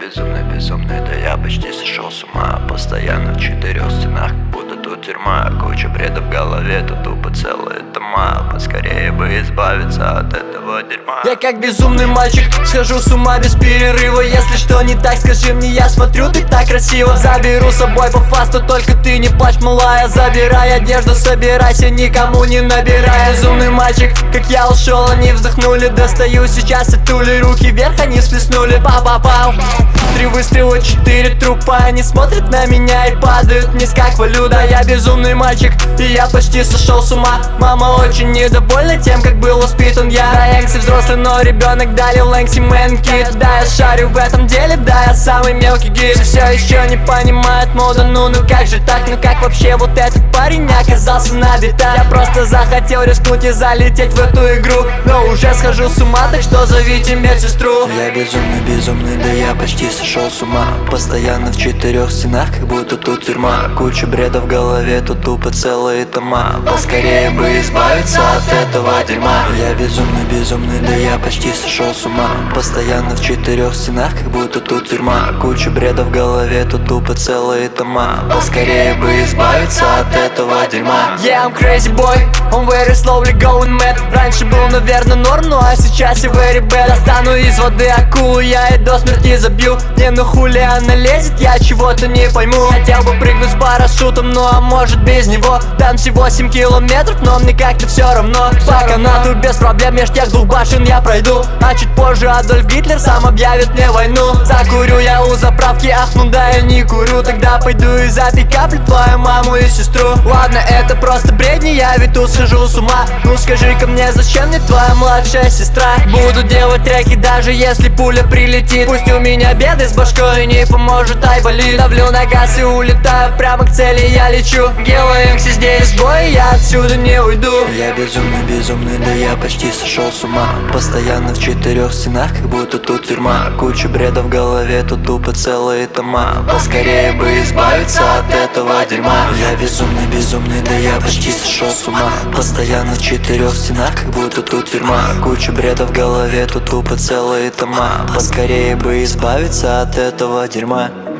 безумный, да я почти сошел с ума. Постоянно в 4 стенах, как будто тут тюрьма. Куча бреда в голове, тут тупо целые тома. Поскорее бы избавиться от этого дерьма. Я как безумный мальчик, схожу с ума без перерыва. Если что не так, скажи мне, я смотрю, ты так красиво. Заберу с собой по фасту, только ты не плачь, малая. Забирай одежду, собирайся, никому не набирай. Безумный мальчик, как я ушел, они вздохнули. Достаю сейчас от тули, руки вверх, они сплеснули. Па-па-пау. 3 выстрела, 4 трупа. Они смотрят на меня и падают вниз как валюта. Я безумный мальчик, и я почти сошел с ума. Мама очень недовольна тем, как был воспитан я. Да, Энкси взрослый, но ребенок дали Лэнкси Мэн Кид. Да, я шарю в этом деле, да, я самый мелкий гид. Все еще не понимают моду, ну как же так, ну как вообще вот этот парень оказался на бита? Я просто захотел рискнуть и залететь в эту игру, но уже схожу с ума, так что зовите медсестру. Я безумный, да я почти сошел с ума. Постоянно в 4 стенах, как будто тут тюрьма. Куча бреда в голове, тут тупо целые тома. Поскорее бы избавиться от этого дерьма. Я безумный, да я почти сошел с ума. Постоянно в 4 стенах, как будто тут тюрьма. Куча бреда в голове, тут тупо целые тома. Поскорее бы избавиться от этого дерьма. Yeah, I'm crazy boy, I'm very slowly going mad. Раньше был, наверное, норм, ну а сейчас я very bad. Достану из воды акулу, я и до смерти забью. Не, ну хули она лезет, я чего-то не пойму. Хотел бы прыгнуть с парашютом, ну а может без него. Там всего 7 километров, но мне как-то все равно. По канату без проблем, меж тех 2 башен я пройду. А чуть позже Адольф Гитлер сам объявит мне войну. Закурю я у заправки, ах ну да я не курю. Тогда пойду и запикаплю твою маму и сестру. Ладно, это просто бредни, я ведь тут схожу с ума. Ну скажи-ка мне, зачем мне твоя младшая сестра? Буду делать треки, даже если пуля прилетит. Пусть у меня беды с башкой, не поможет, ай болит. Давлю на газ и улетаю прямо к цели, я лечу. Гелоэмси здесь бой, я отсюда не уйду. Я безумный, да я почти сошел с ума. Постоянно в 4 стенах, как будто тут тюрьма. Куча бреда в голове, тут тупо целые тома. Поскорее бы избавиться от этого дерьма. Я безумный, да я почти сошел с ума. Постоянно в 4 стенах, как будто тут тюрьма. Куча бреда в голове, тут тупо целые тома. Поскорее бы избавиться от этого дерьма.